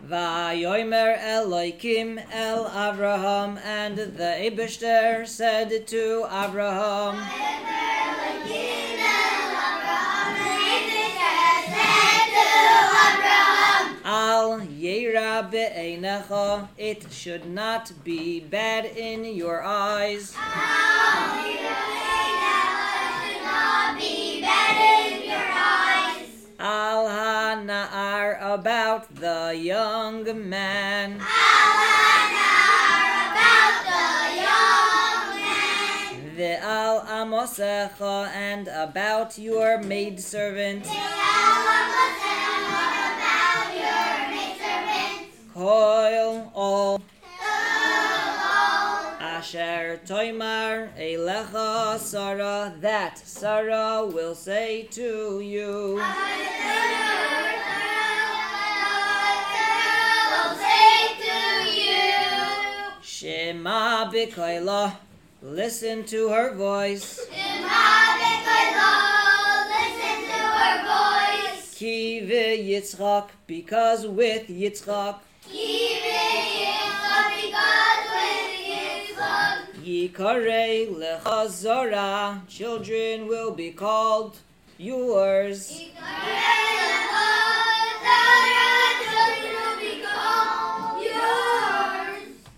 Vayomer Elokim El Avraham, and the Eibishter said to Avraham, Al Yera Be'einecha, it should not be bad in your eyes. Al Yera Be'einecha should not be bad in your eyes. Al HaNa'ar, about the young man. Al HaNa'ar, about the young man. Ve'al Amosecha, and about your maidservant. Koil all Asher Toimar Eilecha Sarah, that Sarah will say to you. Shema B'Koila, listen to her voice. Shema B'Koila, listen to her voice. Ki v'Yitzchak, because with Yitzchak. Yikarei lecha zora, children will be called yours.